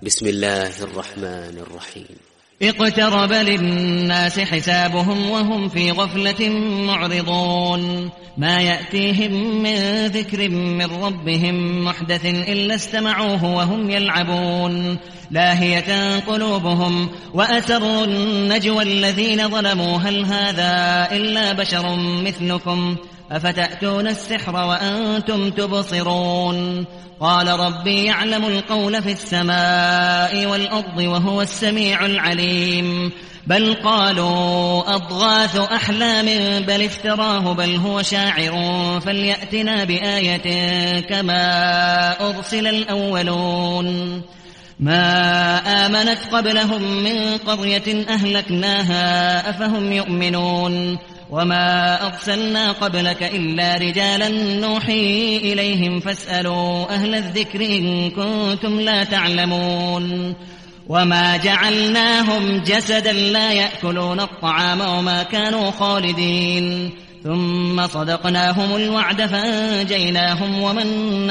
بسم الله الرحمن الرحيم. اقترب للناس حسابهم وهم في غفلة معرضون ما يأتيهم من ذكر من ربهم محدث إلا استمعوه وهم يلعبون لاهية قلوبهم وأسروا النجوى الذين ظلموا هل هذا إلا بشر مثلكم أفتأتون السحر وأنتم تبصرون قال ربي يعلم القول في السماء والأرض وهو السميع العليم بل قالوا أضغاث أحلام بل افتراه بل هو شاعر فليأتنا بآية كما أرسل الأولون ما آمنت قبلهم من قرية أهلكناها أفهم يؤمنون وما أرسلنا قبلك إلا رجالا نوحي إليهم فاسألوا أهل الذكر إن كنتم لا تعلمون وما جعلناهم جسدا لا يأكلون الطعام وما كانوا خالدين ثم صدقناهم الوعد فأنجيناهم ومن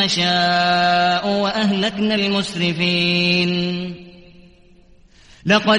نشاء وأهلكنا المسرفين لقد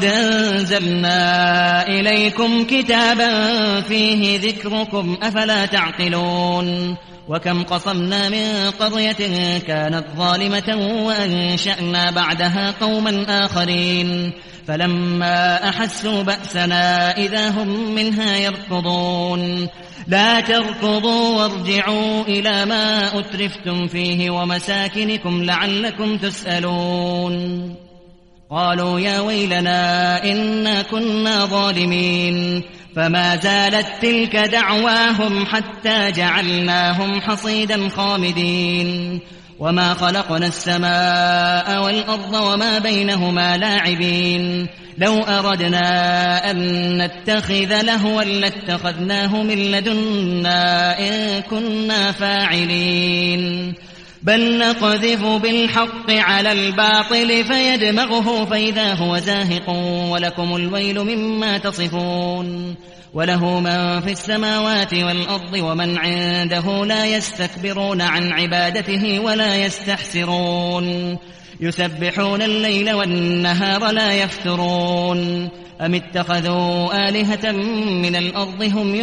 أنزلنا إليكم كتابا فيه ذكركم أفلا تعقلون وكم قصمنا من قرية كانت ظالمة وأنشأنا بعدها قوما آخرين فلما أحسوا بأسنا إذا هم منها يركضون لا تركضوا وارجعوا إلى ما أترفتم فيه ومساكنكم لعلكم تسألون قالوا يا ويلنا إنا كنا ظالمين فما زالت تلك دعواهم حتى جعلناهم حصيدا خامدين وما خلقنا السماء والأرض وما بينهما لاعبين لو أردنا أن نتخذ لهوا لاتخذناه من لدنا إن كنا فاعلين بل نقذف بالحق على الباطل فيدمغه فإذا هو زاهق ولكم الويل مما تصفون وله من في السماوات والأرض ومن عنده لا يستكبرون عن عبادته ولا يستحسرون يسبحون الليل والنهار لا يفترون أم اتخذوا آلهة من الأرض هم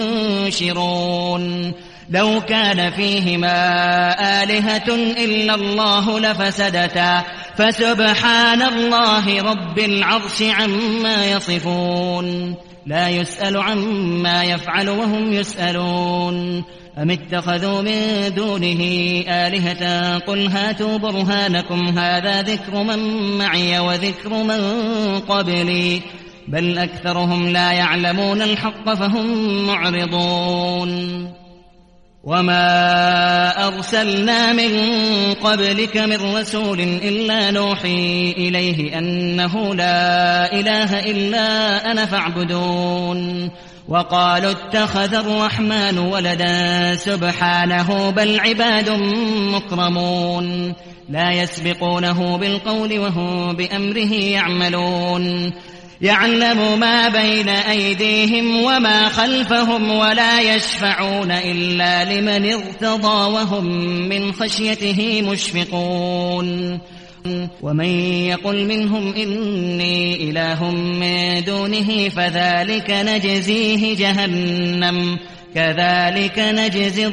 ينشرون لو كان فيهما آلهة إلا الله لفسدتا فسبحان الله رب العرش عما يصفون لا يسأل عما يفعل وهم يسألون أم اتخذوا من دونه آلهة قل هاتوا برهانكم هذا ذكر من معي وذكر من قبلي بل أكثرهم لا يعلمون الحق فهم معرضون وما أرسلنا من قبلك من رسول إلا نوحي إليه أنه لا إله إلا أنا فاعبدون وقالوا اتخذ الرحمن ولدا سبحانه بل عباد مكرمون لا يسبقونه بالقول وهم بأمره يعملون يعلم ما بين أيديهم وما خلفهم ولا يشفعون إلا لمن ارتضى وهم من خشيته مشفقون ومن يقل منهم إني إله من دونه فذلك نجزيه جهنم كذلك نجزي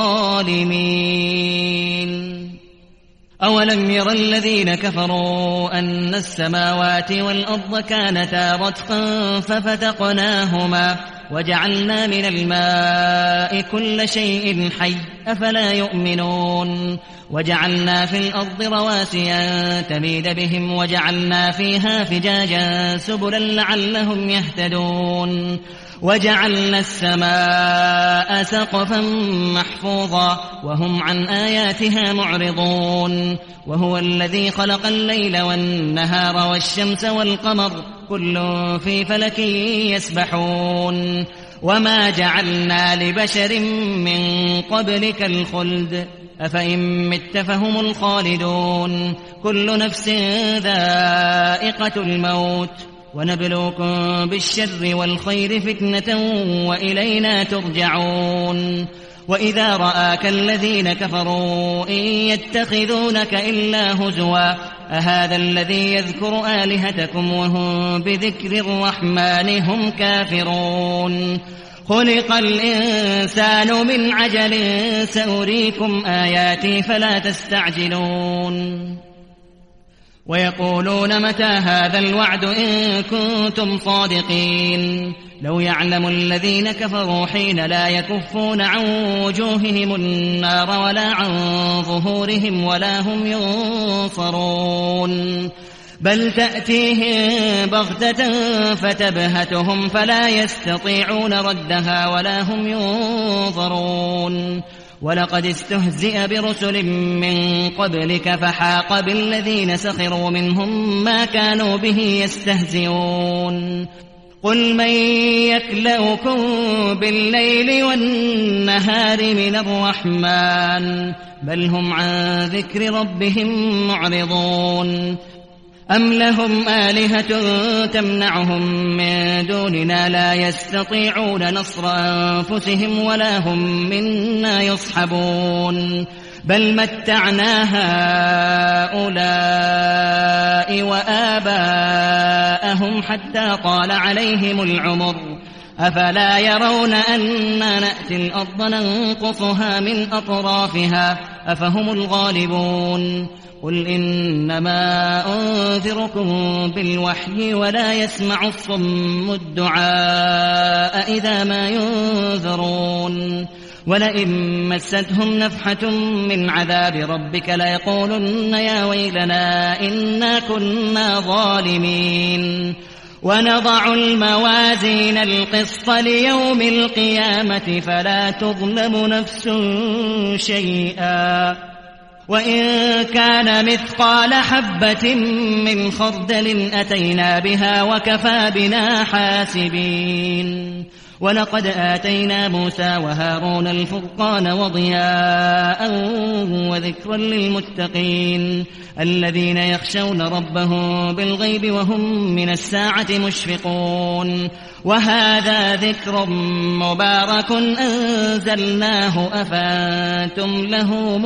الظالمين أولم ير الذين كفروا أن السماوات والأرض كانتا رتقا ففتقناهما وجعلنا من الماء كل شيء حي أفلا يؤمنون وجعلنا في الأرض رواسي أن تميد بهم وجعلنا فيها فجاجا سبلا لعلهم يهتدون وجعلنا السماء سقفا محفوظا وهم عن آياتها معرضون وهو الذي خلق الليل والنهار والشمس والقمر كل في فلك يسبحون وما جعلنا لبشر من قبلك الخلد أفإن مت فهم الخالدون كل نفس ذائقة الموت ونبلوكم بالشر والخير فتنة وإلينا ترجعون وإذا رآك الذين كفروا إن يتخذونك إلا هزوا أهذا الذي يذكر آلهتكم وهم بذكر الرحمن هم كافرون خلق الإنسان من عجل سأريكم آياتي فلا تستعجلون ويقولون متى هذا الوعد إن كنتم صادقين لو يعلم الذين كفروا حين لا يكفون عن وجوههم النار ولا عن ظهورهم ولا هم ينصرون بل تأتيهم بغتة فتبهتهم فلا يستطيعون ردها ولا هم ينظرون ولقد استهزئ برسل من قبلك فحاق بالذين سخروا منهم ما كانوا به يستهزئون قل من يكلؤكم بالليل والنهار من الرحمن بل هم عن ذكر ربهم معرضون أم لهم آلهة تمنعهم من دوننا لا يستطيعون نصر أنفسهم ولا هم منا يصحبون بل متعنا هؤلاء وآباءهم حتى طال عليهم العمر أفلا يرون أنا نأتي الأرض ننقصها من أطرافها أفهم الغالبون قل إنما أنذركم بالوحي ولا يسمع الصم الدعاء إذا ما ينذرون ولئن مستهم نفحة من عذاب ربك ليقولن يا ويلنا إنا كنا ظالمين ونضع الموازين القسط ليوم القيامة فلا تظلم نفس شيئا وإن كان مثقال حبة من خردل أتينا بها وكفى بنا حاسبين ولقد آتينا موسى وهارون الفرقان وضياء وذكرا للمتقين الذين يخشون ربهم بالغيب وهم من الساعة مشفقون وهذا ذكر مبارك أنزلناه أفأنتم له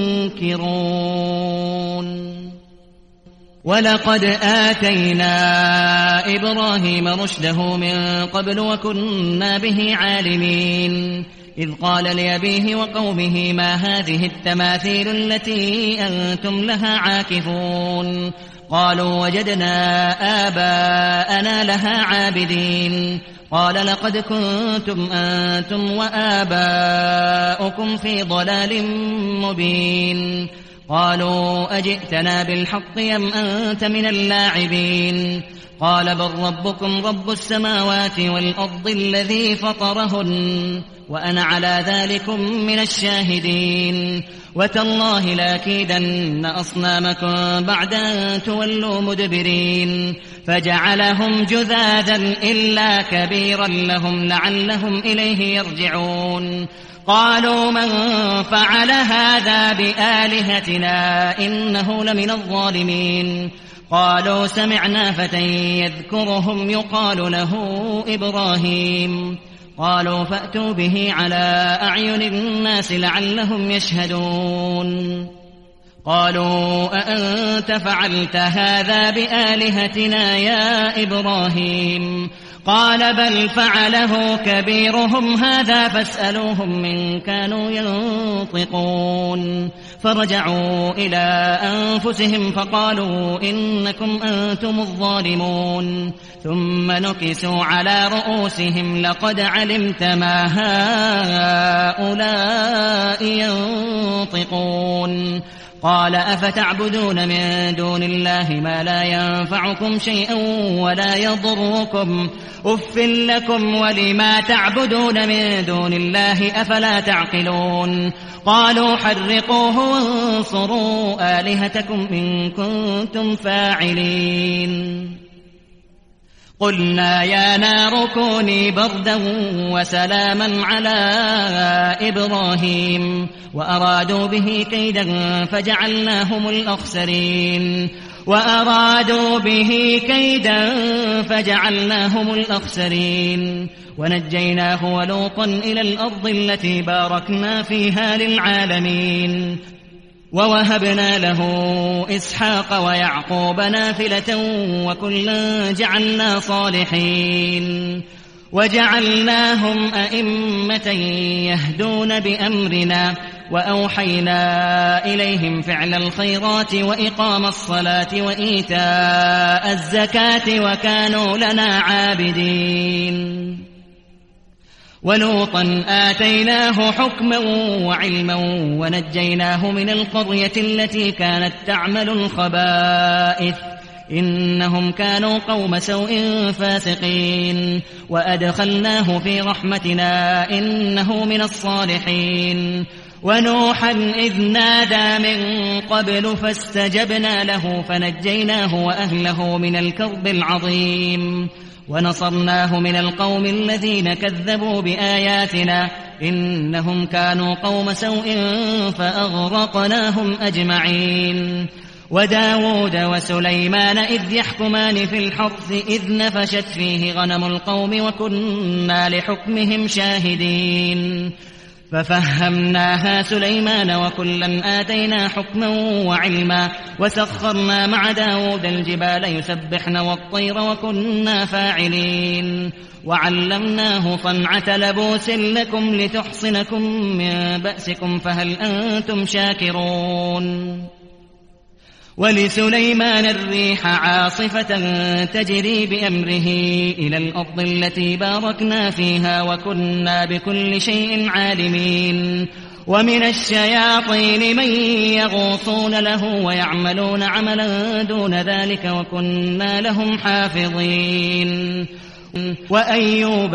منكرون ولقد آتينا إبراهيم رشده من قبل وكنا به عالمين إذ قال لأبيه وقومه ما هذه التماثيل التي أنتم لها عاكفون قالوا وجدنا آباءنا لها عابدين قال لقد كنتم أنتم وآباؤكم في ضلال مبين قالوا أجئتنا بالحق أم أنت من اللاعبين قال بل ربكم رب السماوات والأرض الذي فطرهن وأنا على ذلكم من الشاهدين وتالله لأكيدن أصنامكم بعد أن تولوا مدبرين فجعلهم جذاذا إلا كبيرا لهم لعلهم إليه يرجعون قالوا من فعل هذا بآلهتنا إنه لمن الظالمين قالوا سمعنا فتى يذكرهم يقال له إبراهيم قالوا فأتوا به على أعين الناس لعلهم يشهدون قالوا أأنت فعلت هذا بآلهتنا يا إبراهيم قال بل فعله كبيرهم هذا فاسألوهم من كانوا ينطقون فرجعوا إلى أنفسهم فقالوا إنكم أنتم الظالمون ثم نكسوا على رؤوسهم لقد علمت ما هؤلاء ينطقون قال أفتعبدون من دون الله ما لا ينفعكم شيئا ولا يضركم أف لكم ولما تعبدون من دون الله أفلا تعقلون قالوا حرقوه وانصروا آلهتكم إن كنتم فاعلين قلنا يا نار كوني بردا وسلاما على إبراهيم وأرادوا به كيدا فجعلناهم الأخسرين ونجيناه ولوطا إلى الأرض التي باركنا فيها للعالمين ووهبنا له إسحاق ويعقوب نافلة وكلا جعلنا صالحين وجعلناهم أئمة يهدون بأمرنا وأوحينا إليهم فعل الخيرات وإقام الصلاة وإيتاء الزكاة وكانوا لنا عابدين ولوطا آتيناه حكما وعلما ونجيناه من القرية التي كانت تعمل الخبائث إنهم كانوا قوم سوء فاسقين وأدخلناه في رحمتنا إنه من الصالحين ونوحا إذ نادى من قبل فاستجبنا له فنجيناه وأهله من الكرب العظيم ونصرناه من القوم الذين كذبوا بآياتنا إنهم كانوا قوم سوء فأغرقناهم أجمعين وداود وسليمان إذ يحكمان في الحرث إذ نفشت فيه غنم القوم وكنا لحكمهم شاهدين ففهمناها سليمان وكلا آتينا حكما وعلما وسخرنا مع داود الجبال يسبحن والطير وكنا فاعلين وعلمناه صنعة لبوس لكم لتحصنكم من بأسكم فهل أنتم شاكرون ولسليمان الريح عاصفة تجري بأمره إلى الأرض التي باركنا فيها وكنا بكل شيء عالمين ومن الشياطين من يغوصون له ويعملون عملا دون ذلك وكنا لهم حافظين وأيوب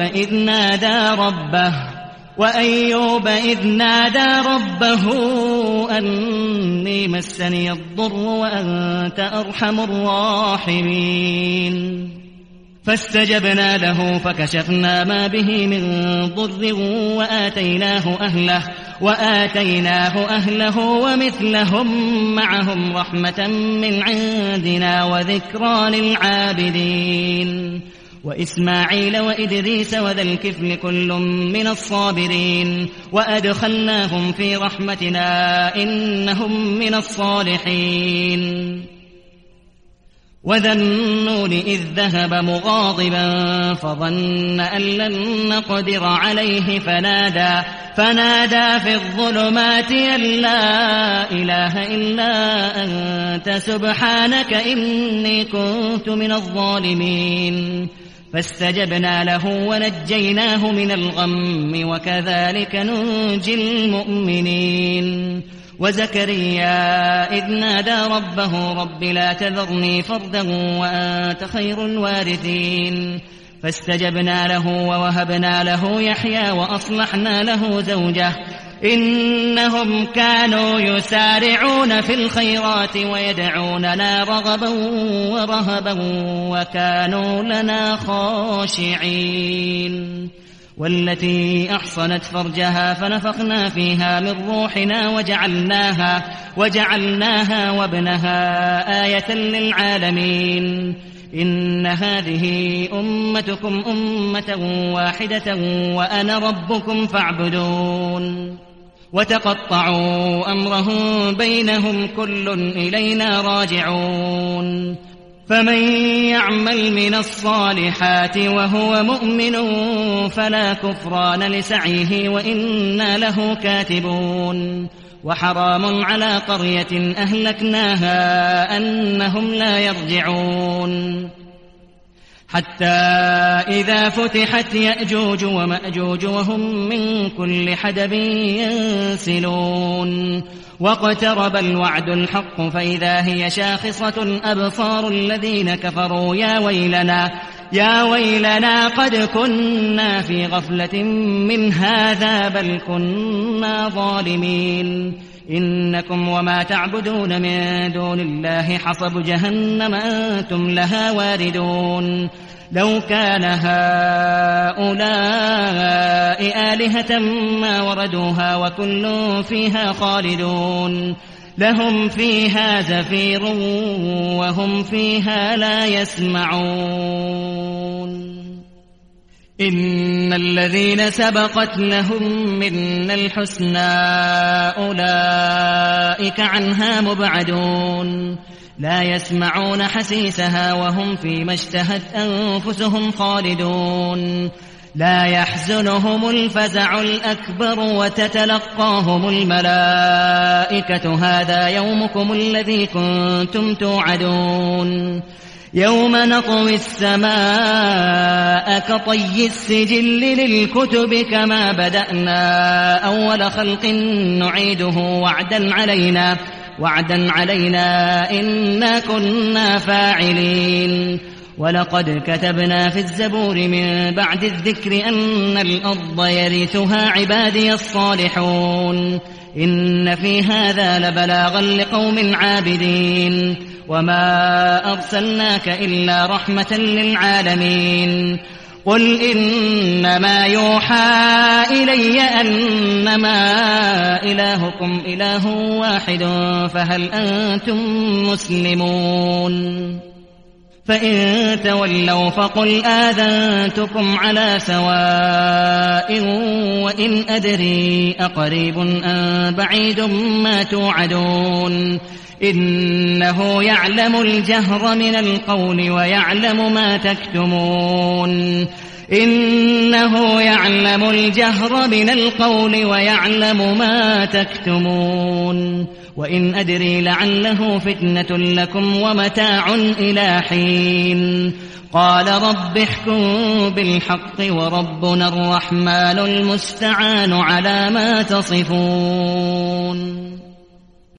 إذ نادى ربه أني مسني الضر وأنت أرحم الراحمين فاستجبنا له فكشفنا ما به من ضر وآتيناه أهله ومثلهم معهم رحمة من عندنا وذكرى للعابدين وإسماعيل وإدريس وذا الكفل كل من الصابرين وأدخلناهم في رحمتنا إنهم من الصالحين وذا النون إذ ذهب مغاضبا فظن أن لن نقدر عليه فنادى في الظلمات أن لا إله إلا أنت سبحانك إني كنت من الظالمين فاستجبنا له ونجيناه من الغم وكذلك ننجي المؤمنين وزكريا إذ نادى ربه رب لا تذرني فردا وأنت خير الوارثين فاستجبنا له ووهبنا له يحيى وأصلحنا له زوجه إنهم كانوا يسارعون في الخيرات ويدعوننا رغبا ورهبا وكانوا لنا خاشعين والتي أحصنت فرجها فنفخنا فيها من روحنا وجعلناها وابنها آية للعالمين إن هذه أمتكم أمة واحدة وأنا ربكم فاعبدون وتقطعوا أمرهم بينهم كل إلينا راجعون فمن يعمل من الصالحات وهو مؤمن فلا كفران لسعيه وإنا له كاتبون وحرام على قرية أهلكناها أنهم لا يرجعون حتى إذا فتحت يأجوج ومأجوج وهم من كل حدب ينسلون واقترب الوعد الحق فإذا هي شاخصة أبصار الذين كفروا يا ويلنا قد كنا في غفلة من هذا بل كنا ظالمين إنكم وما تعبدون من دون الله حصب جهنم أنتم لها واردون لو كان هؤلاء آلهة ما وردوها وكل فيها خالدون لهم فيها زفير وهم فيها لا يسمعون إن الذين سبقت لهم منا الحسنى أولئك عنها مبعدون لا يسمعون حسيسها وهم فيما اشتهت أنفسهم خالدون لا يحزنهم الفزع الأكبر وتتلقاهم الملائكة هذا يومكم الذي كنتم توعدون يوم نطوي السماء كطي السجل للكتب كما بدأنا أول خلق نعيده وعدا علينا إنا كنا فاعلين ولقد كتبنا في الزبور من بعد الذكر أن الأرض يرثها عبادي الصالحون إن في هذا لبلاغا لقوم عابدين وما أرسلناك إلا رحمة للعالمين قل إنما يوحى إلي أنما إلهكم إله واحد فهل أنتم مسلمون فإن تولوا فقل آذنتكم على سواء وإن أدري أقريب أم بعيد ما توعدون إنه يعلم الجهر من القول ويعلم ما تكتمون إنه يعلم الجهر من القول ويعلم ما تكتمون وإن أدري لعله فتنة لكم ومتاع إلى حين قال رب احكم بالحق وربنا الرحمن المستعان على ما تصفون